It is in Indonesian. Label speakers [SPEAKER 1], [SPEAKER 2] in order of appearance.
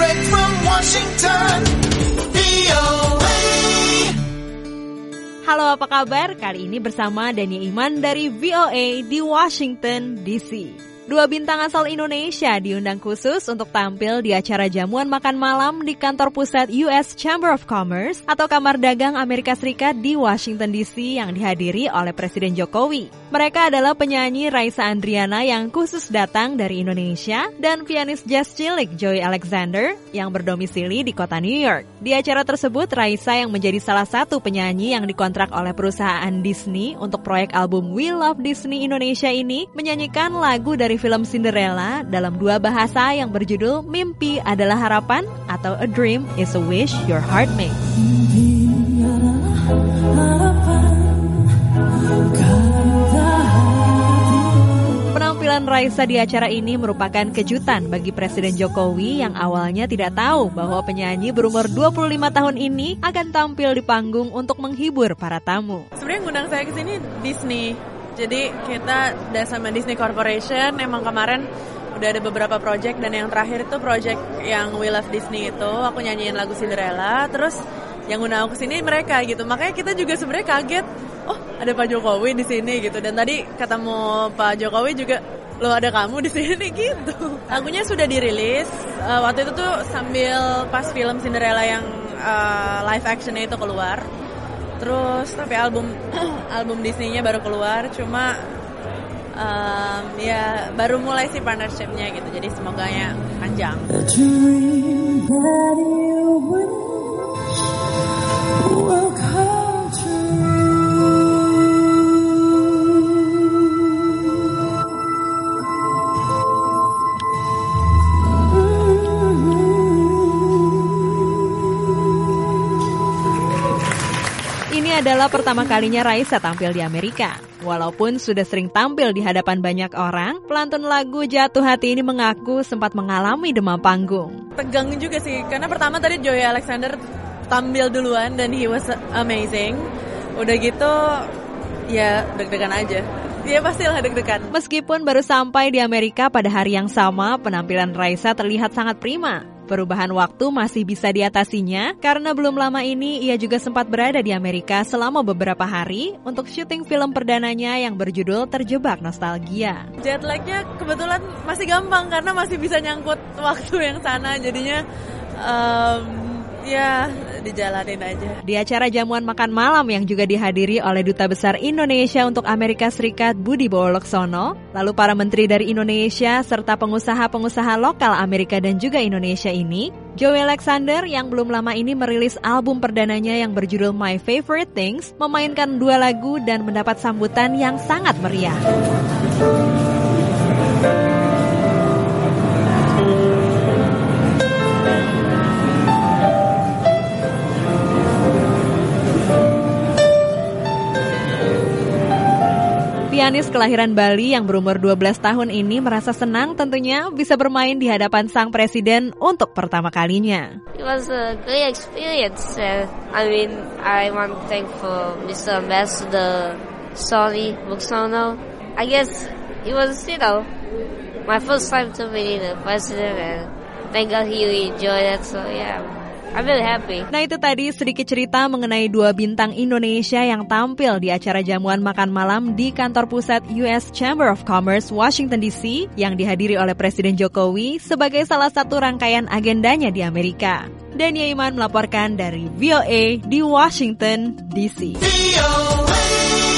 [SPEAKER 1] Direct from Washington, VOA.
[SPEAKER 2] Halo, apa kabar? Kali ini bersama Dania Iman dari VOA di Washington, D.C. Dua bintang asal Indonesia diundang khusus untuk tampil di acara jamuan makan malam di kantor pusat US Chamber of Commerce atau Kamar Dagang Amerika Serikat di Washington DC yang dihadiri oleh Presiden Jokowi. Mereka adalah penyanyi Raisa Andriana yang khusus datang dari Indonesia dan pianis jazz cilik Joey Alexander yang berdomisili di kota New York. Di acara tersebut, Raisa yang menjadi salah satu penyanyi yang dikontrak oleh perusahaan Disney untuk proyek album We Love Disney Indonesia ini menyanyikan lagu dari film Cinderella dalam dua bahasa yang berjudul Mimpi Adalah Harapan atau A Dream is a Wish Your Heart Makes. Penampilan Raisa di acara ini merupakan kejutan bagi Presiden Jokowi yang awalnya tidak tahu bahwa penyanyi berumur 25 tahun ini akan tampil di panggung untuk menghibur para tamu.
[SPEAKER 3] Sebenarnya ngundang saya ke sini Disney. Jadi kita udah sama Disney Corporation, emang kemarin udah ada beberapa project dan yang terakhir itu project yang We Love Disney itu, aku nyanyiin lagu Cinderella, terus yang ngundang aku kesini mereka gitu, makanya kita juga sebenarnya kaget, oh ada Pak Jokowi di sini gitu, dan tadi ketemu Pak Jokowi juga, lo ada kamu di sini gitu. Lagunya sudah dirilis, waktu itu tuh sambil pas film Cinderella yang live actionnya itu keluar. Terus tapi album Disney-nya baru keluar, cuma ya baru mulai sih partnership-nya gitu. Jadi semoga ya panjang.
[SPEAKER 2] Ini adalah pertama kalinya Raisa tampil di Amerika. Walaupun sudah sering tampil di hadapan banyak orang, pelantun lagu Jatuh Hati ini mengaku sempat mengalami demam panggung.
[SPEAKER 3] Tegang juga sih, karena pertama tadi Joey Alexander tampil duluan dan he was amazing. Udah gitu, ya deg-degan aja. Ya pastilah deg-degan.
[SPEAKER 2] Meskipun baru sampai di Amerika pada hari yang sama, penampilan Raisa terlihat sangat prima. Perubahan waktu masih bisa diatasinya karena belum lama ini ia juga sempat berada di Amerika selama beberapa hari untuk syuting film perdananya yang berjudul Terjebak Nostalgia.
[SPEAKER 3] Jet lag-nya kebetulan masih gampang karena masih bisa nyangkut waktu yang sana, jadinya ya dijalanin aja.
[SPEAKER 2] Di acara jamuan makan malam yang juga dihadiri oleh Duta Besar Indonesia untuk Amerika Serikat Budi Bawoleksono, lalu para menteri dari Indonesia serta pengusaha-pengusaha lokal Amerika dan juga Indonesia ini, Joey Alexander yang belum lama ini merilis album perdananya yang berjudul My Favorite Things, memainkan dua lagu dan mendapat sambutan yang sangat meriah. Pianis kelahiran Bali yang berumur 12 tahun ini merasa senang tentunya bisa bermain di hadapan sang presiden untuk pertama kalinya.
[SPEAKER 4] It was a great experience. I want to thank for Mr. Ambassador Sonny Buksono. I guess it was, my first time to meet the president, and thank God he really enjoyed it. So yeah. I'm really happy.
[SPEAKER 2] Nah itu tadi sedikit cerita mengenai dua bintang Indonesia yang tampil di acara jamuan makan malam di kantor pusat US Chamber of Commerce Washington DC yang dihadiri oleh Presiden Jokowi sebagai salah satu rangkaian agendanya di Amerika. Dania Iman melaporkan dari VOA di Washington DC.
[SPEAKER 1] VOA.